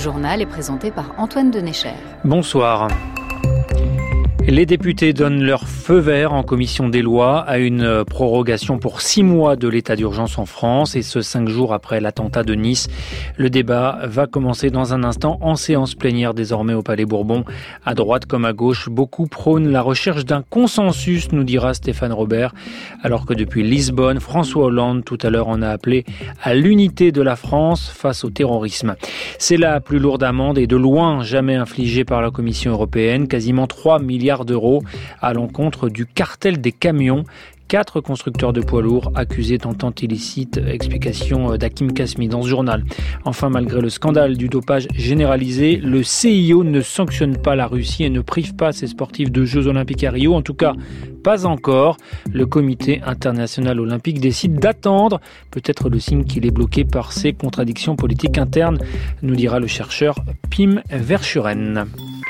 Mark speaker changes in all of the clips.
Speaker 1: journal est présenté par Antoine Denéchère.
Speaker 2: Bonsoir. Les députés donnent leur feu vert en commission des lois à une prorogation pour 6 mois de l'état d'urgence en France, et ce 5 jours après l'attentat de Nice. Le débat va commencer dans un instant en séance plénière désormais au Palais Bourbon. À droite comme à gauche, beaucoup prônent la recherche d'un consensus, nous dira Stéphane Robert, alors que depuis Lisbonne, François Hollande tout à l'heure en a appelé à l'unité de la France face au terrorisme. C'est la plus lourde amende et de loin jamais infligée par la Commission européenne, quasiment 3 milliards d'euros à l'encontre du cartel des camions. 4 constructeurs de poids lourds accusés d'entente illicite. Explication d'Hakim Kasmi dans ce journal. Enfin, malgré le scandale du dopage généralisé, le CIO ne sanctionne pas la Russie et ne prive pas ses sportifs de Jeux Olympiques à Rio. En tout cas, pas encore. Le comité international olympique décide d'attendre. Peut-être le signe qu'il est bloqué par ses contradictions politiques internes, nous dira le chercheur Pim Verschuren.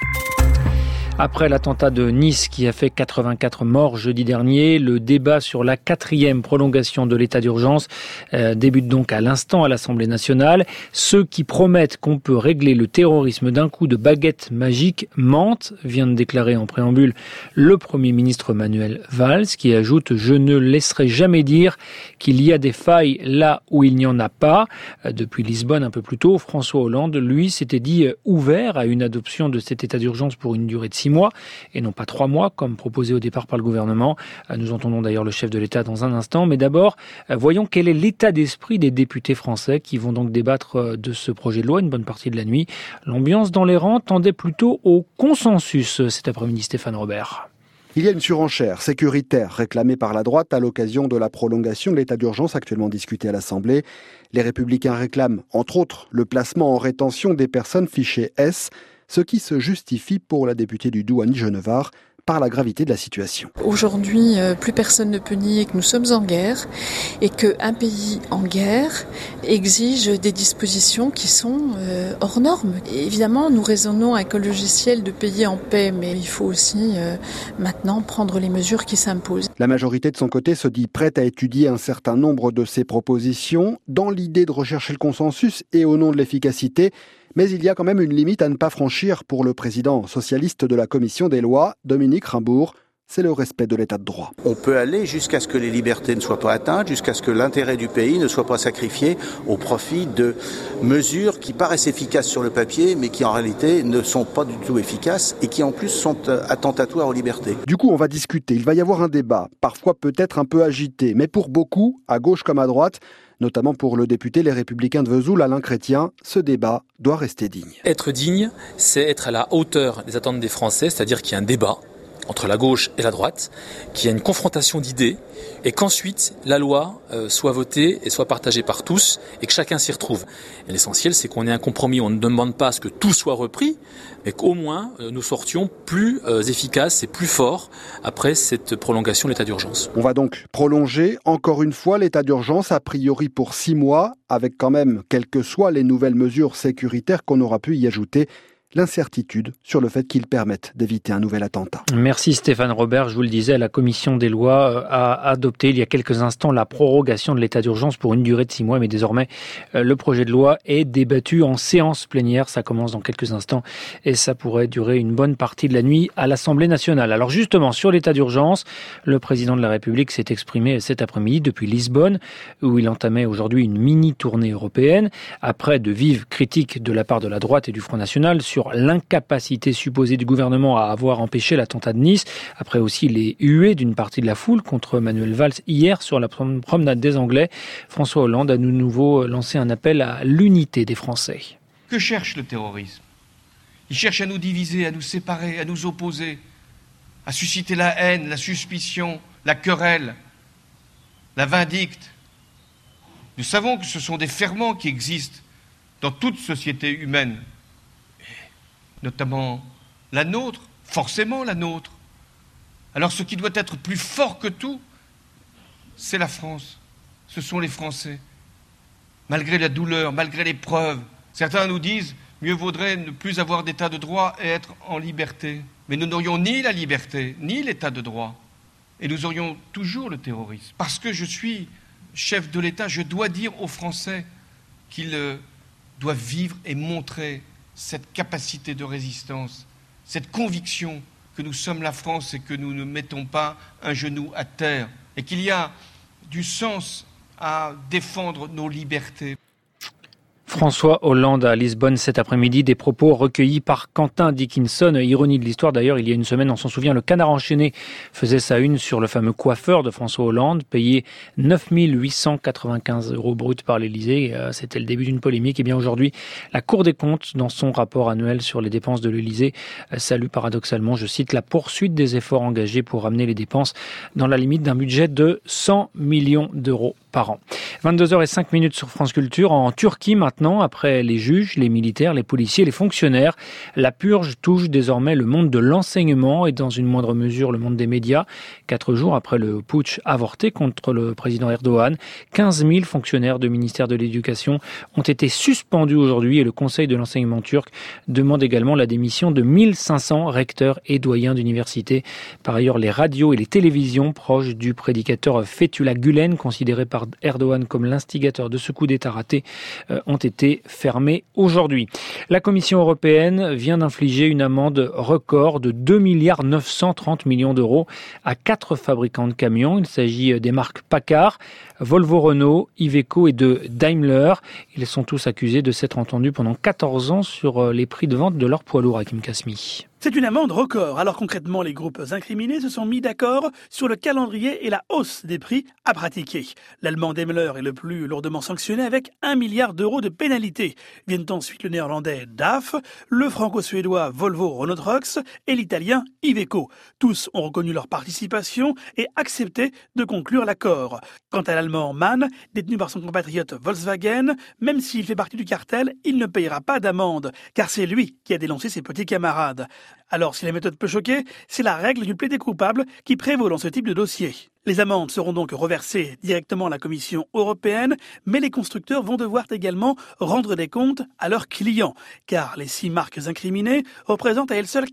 Speaker 2: Après l'attentat de Nice qui a fait 84 morts jeudi dernier, le débat sur la 4e prolongation de l'état d'urgence débute donc à l'instant à l'Assemblée nationale. Ceux qui promettent qu'on peut régler le terrorisme d'un coup de baguette magique mentent, vient de déclarer en préambule le Premier ministre Manuel Valls, qui ajoute « Je ne laisserai jamais dire qu'il y a des failles là où il n'y en a pas ». Depuis Lisbonne un peu plus tôt, François Hollande, lui, s'était dit ouvert à une adoption de cet état d'urgence pour une durée de 6 mois et non pas 3 mois comme proposé au départ par le gouvernement. Nous entendons d'ailleurs le chef de l'État dans un instant, mais d'abord voyons quel est l'état d'esprit des députés français qui vont donc débattre de ce projet de loi une bonne partie de la nuit. L'ambiance dans les rangs tendait plutôt au consensus cet après-midi. Stéphane Robert.
Speaker 3: Il y a une surenchère sécuritaire réclamée par la droite à l'occasion de la prolongation de l'état d'urgence actuellement discutée à l'Assemblée. Les Républicains réclament, entre autres, le placement en rétention des personnes fichées S, ce qui se justifie pour la députée du Doubs, Annie Genevard, par la gravité de la situation.
Speaker 4: Aujourd'hui, plus personne ne peut nier que nous sommes en guerre et qu'un pays en guerre exige des dispositions qui sont hors normes. Et évidemment, nous raisonnons avec un logiciel de pays en paix, mais il faut aussi maintenant prendre les mesures qui s'imposent.
Speaker 3: La majorité de son côté se dit prête à étudier un certain nombre de ces propositions dans l'idée de rechercher le consensus et au nom de l'efficacité. Mais il y a quand même une limite à ne pas franchir pour le président socialiste de la commission des lois, Dominique Raimbourg. C'est le respect de l'état de droit.
Speaker 5: On peut aller jusqu'à ce que les libertés ne soient pas atteintes, jusqu'à ce que l'intérêt du pays ne soit pas sacrifié au profit de mesures qui paraissent efficaces sur le papier, mais qui en réalité ne sont pas du tout efficaces et qui en plus sont attentatoires aux libertés.
Speaker 3: Du coup, on va discuter. Il va y avoir un débat, parfois peut-être un peu agité, mais pour beaucoup, à gauche comme à droite, notamment pour le député Les Républicains de Vesoul, Alain Chrétien, ce débat doit rester digne.
Speaker 6: Être digne, c'est être à la hauteur des attentes des Français, c'est-à-dire qu'il y a un débat entre la gauche et la droite, qu'il y a une confrontation d'idées et qu'ensuite la loi soit votée et soit partagée par tous et que chacun s'y retrouve. Et l'essentiel, c'est qu'on ait un compromis. On ne demande pas à ce que tout soit repris, mais qu'au moins nous sortions plus efficaces et plus forts après cette prolongation de l'état d'urgence.
Speaker 3: On va donc prolonger encore une fois l'état d'urgence, a priori pour 6 mois, avec quand même, quelles que soient les nouvelles mesures sécuritaires qu'on aura pu y ajouter, l'incertitude sur le fait qu'ils permettent d'éviter un nouvel attentat.
Speaker 2: Merci Stéphane Robert. Je vous le disais, la commission des lois a adopté il y a quelques instants la prorogation de l'état d'urgence pour une durée de 6 mois, mais désormais le projet de loi est débattu en séance plénière. Ça commence dans quelques instants et ça pourrait durer une bonne partie de la nuit à l'Assemblée nationale. Alors justement, sur l'état d'urgence, le président de la République s'est exprimé cet après-midi depuis Lisbonne, où il entamait aujourd'hui une mini-tournée européenne, après de vives critiques de la part de la droite et du Front National sur l'incapacité supposée du gouvernement à avoir empêché l'attentat de Nice, après aussi les huées d'une partie de la foule contre Manuel Valls hier sur la promenade des Anglais. François Hollande a de nouveau lancé un appel à l'unité des Français.
Speaker 7: Que cherche le terrorisme ? Il cherche à nous diviser, à nous séparer, à nous opposer, à susciter la haine, la suspicion, la querelle, la vindicte. Nous savons que ce sont des ferments qui existent dans toute société humaine, notamment la nôtre, forcément la nôtre. Alors ce qui doit être plus fort que tout, c'est la France. Ce sont les Français. Malgré la douleur, malgré l'épreuve, certains nous disent mieux vaudrait ne plus avoir d'état de droit et être en liberté. Mais nous n'aurions ni la liberté, ni l'état de droit. Et nous aurions toujours le terrorisme. Parce que je suis chef de l'État, je dois dire aux Français qu'ils doivent vivre et montrer cette capacité de résistance, cette conviction que nous sommes la France et que nous ne mettons pas un genou à terre et qu'il y a du sens à défendre nos libertés.
Speaker 2: François Hollande à Lisbonne cet après-midi, des propos recueillis par Quentin Dickinson. Ironie de l'histoire d'ailleurs, il y a une semaine, on s'en souvient, le Canard enchaîné faisait sa une sur le fameux coiffeur de François Hollande, payé 9 895 € bruts par l'Élysée. C'était le début d'une polémique. Et bien aujourd'hui, la Cour des comptes, dans son rapport annuel sur les dépenses de l'Élysée, salue paradoxalement, je cite, la poursuite des efforts engagés pour ramener les dépenses dans la limite d'un budget de 100 millions d'euros par an. 22h05 sur France Culture. En Turquie maintenant, après les juges, les militaires, les policiers, les fonctionnaires, la purge touche désormais le monde de l'enseignement et dans une moindre mesure le monde des médias. 4 jours après le putsch avorté contre le président Erdogan, 15 000 fonctionnaires du ministère de l'Éducation ont été suspendus aujourd'hui et le Conseil de l'enseignement turc demande également la démission de 1500 recteurs et doyens d'université. Par ailleurs, les radios et les télévisions proches du prédicateur Fethullah Gülen, considéré par Erdogan comme l'instigateur de ce coup d'État raté, ont été fermés aujourd'hui. La Commission européenne vient d'infliger une amende record de 2,930 milliards d'euros à 4 fabricants de camions. Il s'agit des marques Packard, Volvo Renault, Iveco et de Daimler. Ils sont tous accusés de s'être entendus pendant 14 ans sur les prix de vente de leurs poids lourds, Hakim Kasmi.
Speaker 8: C'est une amende record. Alors concrètement, les groupes incriminés se sont mis d'accord sur le calendrier et la hausse des prix à pratiquer. L'allemand Daimler est le plus lourdement sanctionné avec 1 milliard d'euros de pénalité. Viennent ensuite le néerlandais DAF, le franco-suédois Volvo Renault Trucks et l'italien Iveco. Tous ont reconnu leur participation et accepté de conclure l'accord. Quant à l'allemand MAN, détenu par son compatriote Volkswagen, même s'il fait partie du cartel, il ne payera pas d'amende, car c'est lui qui a dénoncé ses petits camarades. Alors, si la méthode peut choquer, c'est la règle du plaidé coupable qui prévaut dans ce type de dossier. Les amendes seront donc reversées directement à la Commission européenne, mais les constructeurs vont devoir également rendre des comptes à leurs clients, car les 6 marques incriminées représentent à elles seules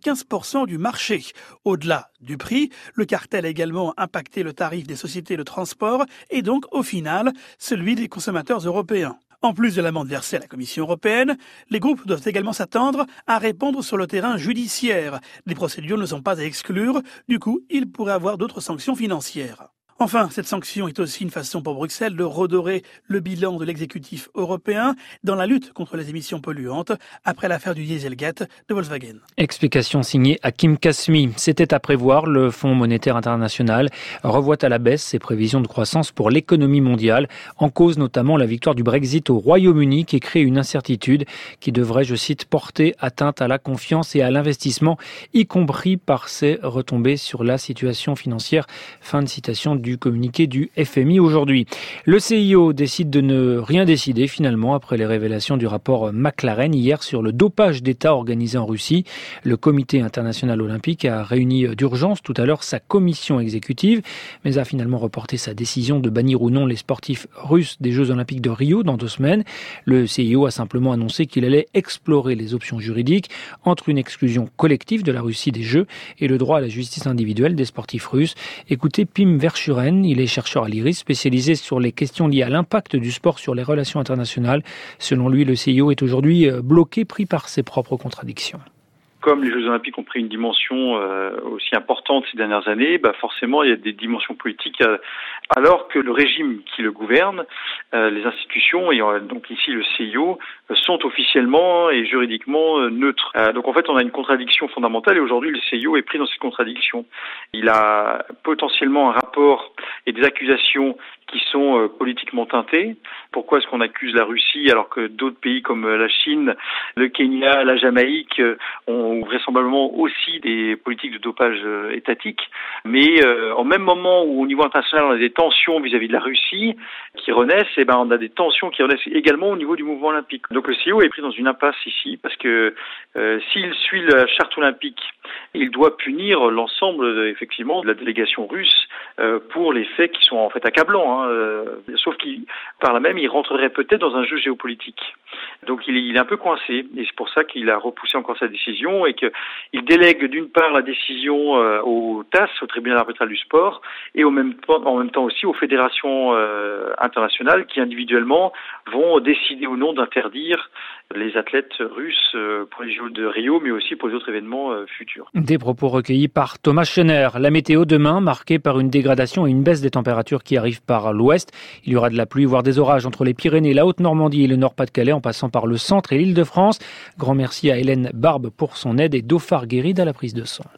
Speaker 8: 95% du marché. Au-delà du prix, le cartel a également impacté le tarif des sociétés de transport et donc, au final, celui des consommateurs européens. En plus de l'amende versée à la Commission européenne, les groupes doivent également s'attendre à répondre sur le terrain judiciaire. Les procédures ne sont pas à exclure, du coup, il pourrait avoir d'autres sanctions financières. Enfin, cette sanction est aussi une façon pour Bruxelles de redorer le bilan de l'exécutif européen dans la lutte contre les émissions polluantes après l'affaire du Dieselgate de Volkswagen.
Speaker 2: Explication signée Hakim Kasmi. C'était à prévoir. Le Fonds monétaire international revoit à la baisse ses prévisions de croissance pour l'économie mondiale. En cause notamment la victoire du Brexit au Royaume-Uni qui crée une incertitude qui devrait, je cite, porter atteinte à la confiance et à l'investissement, y compris par ses retombées sur la situation financière. Fin de citation du communiqué du FMI aujourd'hui. Le CIO décide de ne rien décider finalement après les révélations du rapport McLaren hier sur le dopage d'État organisé en Russie. Le comité international olympique a réuni d'urgence tout à l'heure sa commission exécutive, mais a finalement reporté sa décision de bannir ou non les sportifs russes des Jeux olympiques de Rio dans 2 semaines. Le CIO a simplement annoncé qu'il allait explorer les options juridiques entre une exclusion collective de la Russie des Jeux et le droit à la justice individuelle des sportifs russes. Écoutez Pim Verschuren, il est chercheur à l'IRIS, spécialisé sur les questions liées à l'impact du sport sur les relations internationales. Selon lui, le CIO est aujourd'hui bloqué, pris par ses propres contradictions.
Speaker 9: Comme les Jeux Olympiques ont pris une dimension aussi importante ces dernières années, forcément il y a des dimensions politiques, alors que le régime qui le gouverne, les institutions, et donc ici le CIO, sont officiellement et juridiquement neutres. Donc en fait on a une contradiction fondamentale et aujourd'hui le CIO est pris dans cette contradiction. Il a potentiellement un rapport et des accusations qui sont politiquement teintées. Pourquoi est-ce qu'on accuse la Russie alors que d'autres pays comme la Chine, le Kenya, la Jamaïque ont vraisemblablement aussi des politiques de dopage étatiques, mais au même moment où au niveau international on a des tensions vis-à-vis de la Russie qui renaissent, on a des tensions qui renaissent également au niveau du mouvement olympique. Donc le CIO est pris dans une impasse ici parce que s'il suit la charte olympique, il doit punir l'ensemble effectivement de la délégation russe pour les faits qui sont en fait accablants. Sauf qu'il, par là même, il rentrerait peut-être dans un jeu géopolitique. Donc il est un peu coincé, et c'est pour ça qu'il a repoussé encore sa décision et qu'il délègue d'une part la décision au TASS, au tribunal arbitral du sport et en même temps aussi aux fédérations internationales qui individuellement vont décider ou non d'interdire les athlètes russes pour les Jeux de Rio, mais aussi pour les autres événements futurs.
Speaker 2: Des propos recueillis par Thomas Schoener. La météo demain, marquée par une dégradation et une baisse des températures qui arrivent par l'ouest. Il y aura de la pluie, voire des orages entre les Pyrénées, la Haute-Normandie et le Nord-Pas-de-Calais, en passant par le centre et l'Île-de-France. Grand merci à Hélène Barbe pour son aide et Dauphin Guéride à la prise de son.